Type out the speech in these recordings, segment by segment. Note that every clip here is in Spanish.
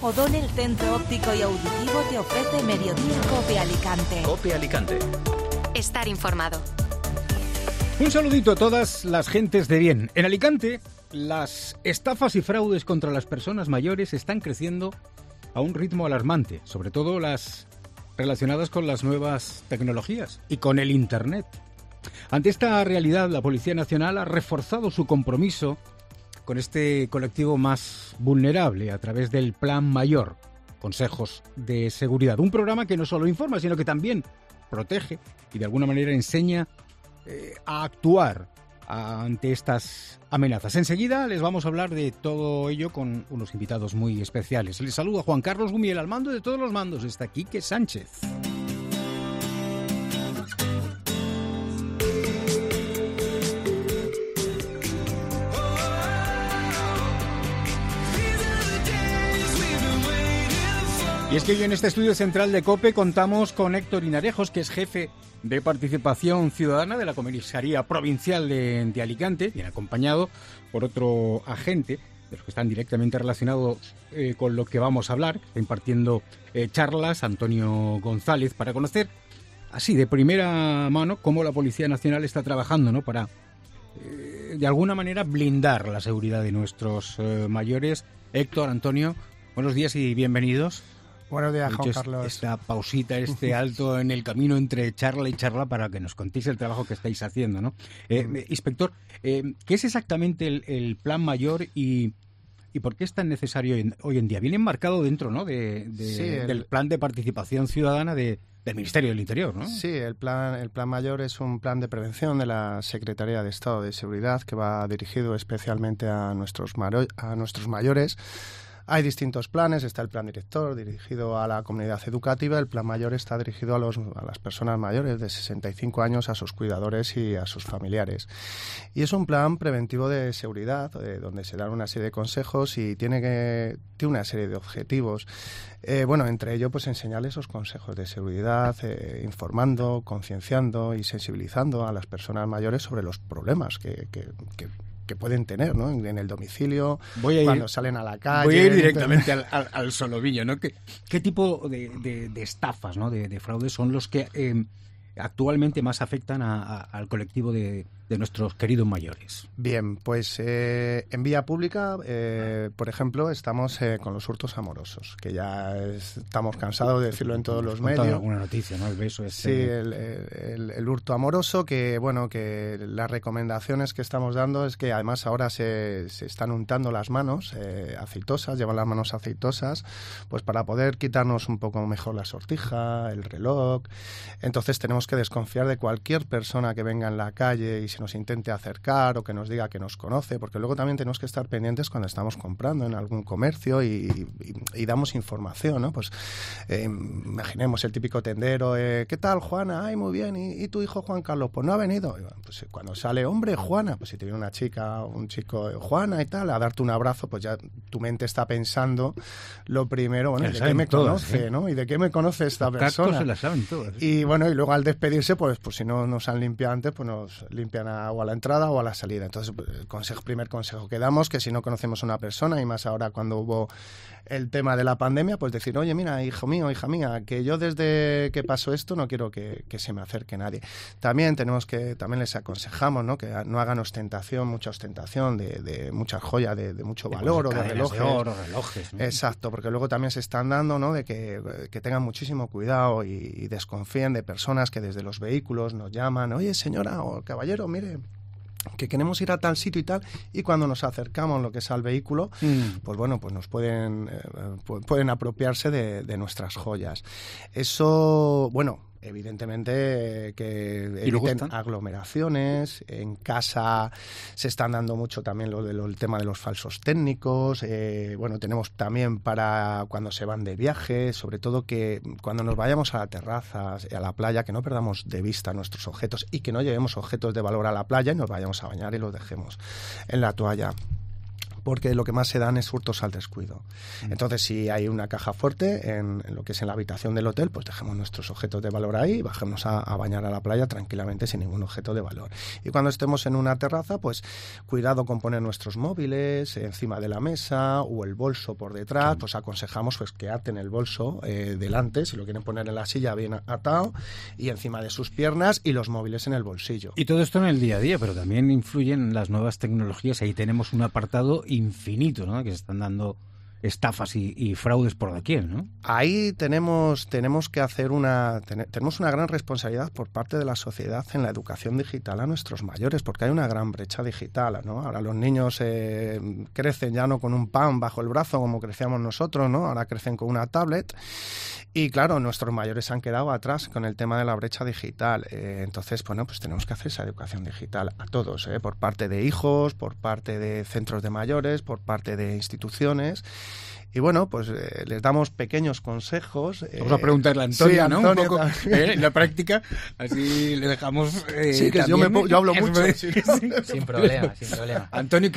Odón, el centro óptico y auditivo, te ofrece Mediodía Cope Alicante. Cope Alicante. Estar informado. Un saludito a todas las gentes de bien. En Alicante, las estafas y fraudes contra las personas mayores están creciendo a un ritmo alarmante, sobre todo las relacionadas con las nuevas tecnologías y con el Internet. Ante esta realidad, la Policía Nacional ha reforzado su compromiso con este colectivo más vulnerable a través del Plan Mayor, Consejos de Seguridad. Un programa que no solo informa, sino que también protege y de alguna manera enseña a actuar ante estas amenazas. Enseguida les vamos a hablar de todo ello con unos invitados muy especiales. Les saluda Juan Carlos Gumiel, al mando de todos los mandos está Quique Sánchez. Y es que hoy en este estudio central de COPE contamos con Héctor Hinarejos, que es jefe de Participación Ciudadana de la Comisaría Provincial de Alicante, bien acompañado por otro agente de los que están directamente relacionados con lo que vamos a hablar, impartiendo charlas, Antonio González, para conocer así de primera mano cómo la Policía Nacional está trabajando, ¿no?, para de alguna manera blindar la seguridad de nuestros mayores. Héctor, Antonio, buenos días y bienvenidos. Buenos días, Juan Carlos. Esta pausita, este alto en el camino entre charla y charla para que nos contéis el trabajo que estáis haciendo, ¿no? Inspector, ¿qué es exactamente el Plan Mayor y por qué es tan necesario hoy en día? Viene enmarcado dentro, ¿no?, del Plan de Participación Ciudadana del Ministerio del Interior, ¿no? Sí, el plan Mayor es un plan de prevención de la Secretaría de Estado de Seguridad que va dirigido especialmente a nuestros mayores. Hay distintos planes, está el plan director dirigido a la comunidad educativa, el plan mayor está dirigido a las personas mayores de 65 años, a sus cuidadores y a sus familiares. Y es un plan preventivo de seguridad, donde se dan una serie de consejos y tiene una serie de objetivos. Entre ello, pues enseñarles esos consejos de seguridad, informando, concienciando y sensibilizando a las personas mayores sobre los problemas que pueden tener, ¿no?, en el domicilio, cuando salen a la calle. Voy a ir directamente al solovillo, ¿no? ¿Qué tipo de estafas, ¿no?, de fraudes son los que actualmente más afectan al colectivo de nuestros queridos mayores? Bien, pues en vía pública, por ejemplo, estamos con los hurtos amorosos, que ya estamos cansados de decirlo en todos los medios. Alguna noticia, ¿no? El beso Sí, el hurto amoroso, que las recomendaciones que estamos dando es que además ahora se están untando las manos aceitosas, llevan las manos aceitosas, pues para poder quitarnos un poco mejor la sortija, el reloj. Entonces tenemos que desconfiar de cualquier persona que venga en la calle y se nos intente acercar o que nos diga que nos conoce, porque luego también tenemos que estar pendientes cuando estamos comprando en algún comercio y damos información, ¿no? Pues imaginemos el típico tendero, ¿qué tal, Juana? Ay, muy bien, ¿y tu hijo Juan Carlos? Pues no ha venido. Pues cuando sale, hombre, Juana, pues si te viene una chica, un chico, Juana y tal, a darte un abrazo, pues ya tu mente está pensando lo primero, bueno, ¿de qué me conoce, ¿no? ¿Y de qué me conoce esta persona? Se la saben todas. Y bueno, y luego al despedirse, pues si no nos han limpiado antes, pues nos limpian o a la entrada o a la salida. Entonces, primer consejo que damos, que si no conocemos a una persona, y más ahora cuando hubo el tema de la pandemia, pues decir, oye, mira, hijo mío, hija mía, que yo desde que pasó esto no quiero que se me acerque nadie. También les aconsejamos, ¿no?, que no hagan mucha ostentación de muchas joyas de mucho valor, o de relojes. De oro, relojes, ¿no? Exacto, porque luego también se están dando, ¿no?, de que tengan muchísimo cuidado y desconfíen de personas que desde los vehículos nos llaman, oye, señora o caballero, mire, que queremos ir a tal sitio y tal, y cuando nos acercamos lo que es al vehículo, pues nos pueden apropiarse de nuestras joyas. Eso, evidentemente que eviten aglomeraciones. En casa se están dando mucho también el tema de los falsos técnicos. Tenemos también para cuando se van de viaje, sobre todo que cuando nos vayamos a la terraza, a la playa, que no perdamos de vista nuestros objetos y que no llevemos objetos de valor a la playa y nos vayamos a bañar y los dejemos en la toalla. porque lo que más se dan es hurtos al descuido. Entonces, si hay una caja fuerte en lo que es en la habitación del hotel, pues dejemos nuestros objetos de valor ahí y bajemos a bañar a la playa tranquilamente sin ningún objeto de valor. Y cuando estemos en una terraza, pues cuidado con poner nuestros móviles encima de la mesa o el bolso por detrás. Pues aconsejamos pues que aten el bolso delante, si lo quieren poner en la silla bien atado, y encima de sus piernas, y los móviles en el bolsillo. Y todo esto en el día a día, pero también influyen las nuevas tecnologías. Ahí tenemos un apartado infinito, ¿no? Que se están dando estafas y fraudes por doquier, ¿no? Ahí tenemos que hacer tenemos una gran responsabilidad por parte de la sociedad en la educación digital a nuestros mayores, porque hay una gran brecha digital, ¿no? Ahora los niños crecen ya no con un pan bajo el brazo como crecíamos nosotros, ¿no? Ahora crecen con una tablet. Y claro, nuestros mayores se han quedado atrás con el tema de la brecha digital. Entonces, bueno, pues tenemos que hacer esa educación digital a todos, por parte de hijos, por parte de centros de mayores, por parte de instituciones. Y bueno, pues les damos pequeños consejos. Vamos a preguntarle a Antonio, sí, ¿no? Antonio, Un poco en la práctica, así le dejamos... sí, que también, yo hablo mucho. Sin problema. Antonio,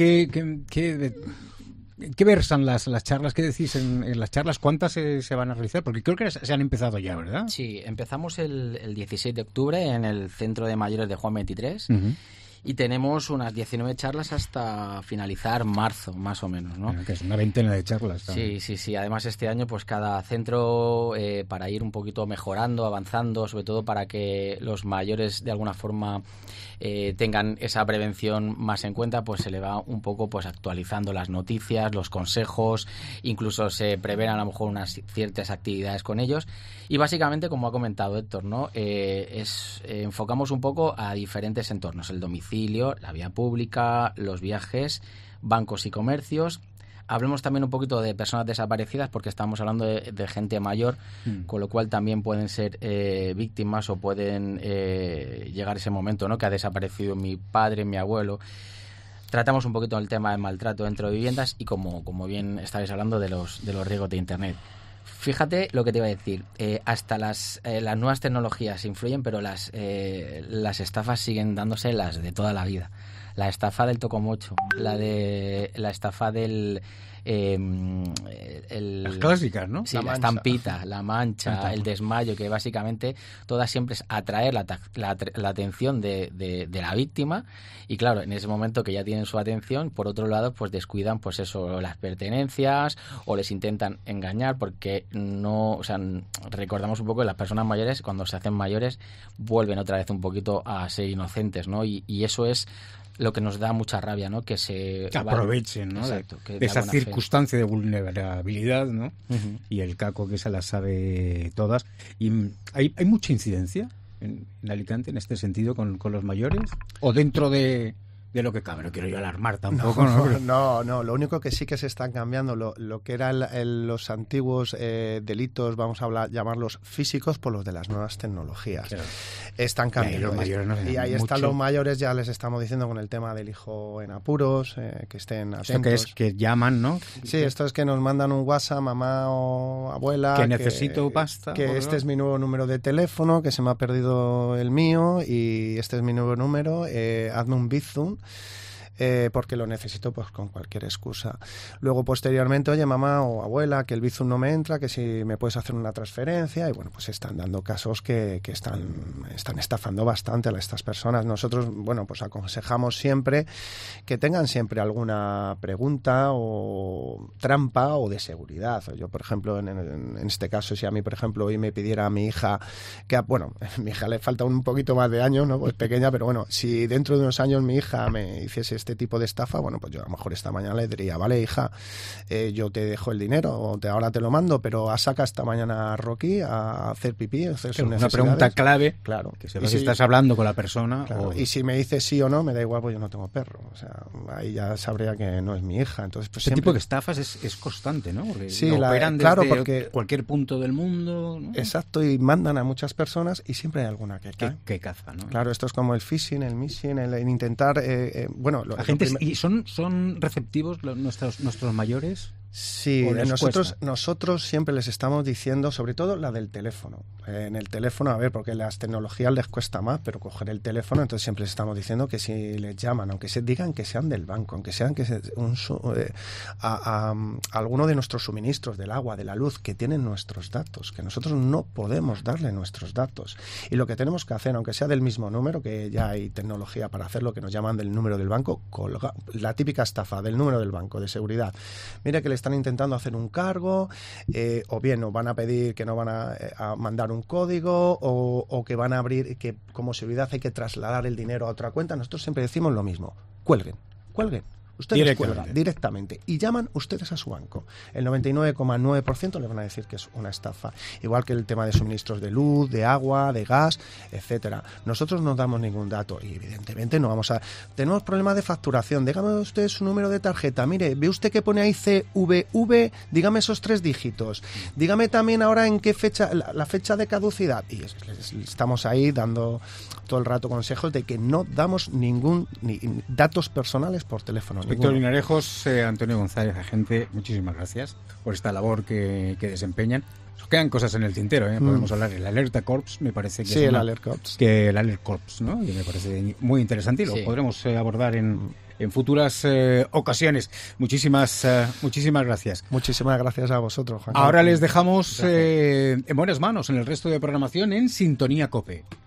¿qué versan las charlas? ¿Qué decís en las charlas? ¿Cuántas se van a realizar? Porque creo que se han empezado ya, ¿verdad? Sí, empezamos el 16 de octubre en el Centro de Mayores de Juan 23. Uh-huh. Y tenemos unas 19 charlas hasta finalizar marzo, más o menos, ¿no? Bueno, que es una veintena de charlas también. Sí. Además, este año, pues cada centro, para ir un poquito mejorando, avanzando, sobre todo para que los mayores, de alguna forma, tengan esa prevención más en cuenta, pues se le va un poco pues actualizando las noticias, los consejos, incluso se prevén a lo mejor unas ciertas actividades con ellos. Y básicamente, como ha comentado Héctor, ¿no? Enfocamos un poco a diferentes entornos: el domicilio, la vía pública, los viajes, bancos y comercios. Hablemos también un poquito de personas desaparecidas, porque estamos hablando de gente mayor, con lo cual también pueden ser víctimas o pueden llegar ese momento, ¿no? Que ha desaparecido mi padre, mi abuelo. Tratamos un poquito el tema del maltrato dentro de viviendas y, como bien estabais hablando, de los riesgos de Internet. Fíjate lo que te iba a decir. Hasta las nuevas tecnologías influyen, pero las estafas siguen dándose las de toda la vida. La estafa del tocomocho, la estafa del... las clásicas, ¿no? Sí, la estampita, la mancha, el desmayo, que básicamente todas siempre es atraer la atención de la víctima. Y claro, en ese momento que ya tienen su atención, por otro lado, pues descuidan pues eso, las pertenencias, o les intentan engañar, porque no, o sea, recordamos un poco que las personas mayores, cuando se hacen mayores, vuelven otra vez un poquito a ser inocentes, ¿no? Y eso es lo que nos da mucha rabia, ¿no? Que aprovechen, ¿no? Exacto, de esa circunstancia fe. De vulnerabilidad, ¿no? Uh-huh. Y el caco que se las sabe todas. ¿Y hay mucha incidencia en Alicante en este sentido con los mayores? ¿O dentro de lo que cabe? No quiero yo alarmar tampoco. No, lo único que sí que se están cambiando lo que eran los antiguos delitos, vamos a llamarlos físicos, por los de las nuevas tecnologías. Claro. Están cambiando. Y ahí están los mayores, ya les estamos diciendo con el tema del hijo en apuros, que estén atentos. Esto que es que llaman, ¿no? Sí, esto es que nos mandan un WhatsApp, mamá o abuela, que necesito pasta. Que este es mi nuevo número de teléfono, que se me ha perdido el mío, y este es mi nuevo número, hazme un bizum. Porque lo necesito pues con cualquier excusa. Luego, posteriormente, oye, mamá o abuela, que el Bizum no me entra, que si me puedes hacer una transferencia. Y bueno, pues están dando casos que están estafando bastante a estas personas. Nosotros, bueno, pues aconsejamos siempre que tengan siempre alguna pregunta o trampa o de seguridad. Yo, por ejemplo, en este caso, si a mí, por ejemplo, hoy me pidiera a mi hija, que bueno, a mi hija le falta un poquito más de años, ¿no? Pues pequeña, pero bueno, si dentro de unos años mi hija me hiciese este tipo de estafa, bueno, pues yo a lo mejor esta mañana le diría, vale, hija, yo te dejo el dinero, ahora te lo mando, pero saca esta mañana a Rocky a hacer pipí, a hacer sus necesidades. Una pregunta clave, claro, que sepas si estás hablando con la persona. Claro, y si me dices sí o no, me da igual, pues yo no tengo perro, o sea, ahí ya sabría que no es mi hija. Entonces, pues este tipo de estafas es constante, ¿no? Porque sí, operan claro, desde porque cualquier punto del mundo, ¿no? Exacto, y mandan a muchas personas y siempre hay alguna que cae. Que caza, ¿no? Claro, esto es como el phishing, el missing, el intentar, bueno... ¿Y son receptivos nuestros mayores? Sí, nosotros siempre les estamos diciendo, sobre todo la del teléfono. En el teléfono, a ver, porque las tecnologías les cuesta más, pero coger el teléfono, entonces siempre les estamos diciendo que si les llaman, aunque se digan que sean del banco, aunque sean a alguno de nuestros suministros, del agua, de la luz, que tienen nuestros datos, que nosotros no podemos darle nuestros datos. Y lo que tenemos que hacer, aunque sea del mismo número, que ya hay tecnología para hacerlo, que nos llaman del número del banco, la típica estafa del número del banco, de seguridad. Mira que le están intentando hacer un cargo, o bien nos van a pedir que no van a mandar un código, o que van a abrir, que como seguridad hay que trasladar el dinero a otra cuenta. Nosotros siempre decimos lo mismo: cuelguen. Ustedes cuelgan directamente y llaman ustedes a su banco. El 99,9% le van a decir que es una estafa. Igual que el tema de suministros de luz, de agua, de gas, etcétera. Nosotros no damos ningún dato y evidentemente no vamos a... Tenemos problemas de facturación. Dígame usted su número de tarjeta. Mire, ve usted que pone ahí CVV, dígame esos 3 dígitos. Dígame también ahora en qué fecha, la fecha de caducidad. Y estamos ahí dando todo el rato consejos de que no damos ni datos personales por teléfono. Víctor Linarejos, Antonio González, agente, muchísimas gracias por esta labor que desempeñan. Nos quedan cosas en el tintero, podemos hablar del Alerta Corps, me parece que sí, es el Alert Corps. Que el Alert Corps, ¿no? Y me parece muy interesante y lo podremos abordar en futuras ocasiones. Muchísimas gracias. Muchísimas gracias a vosotros, Juan. Ahora les dejamos en buenas manos en el resto de programación en Sintonía COPE.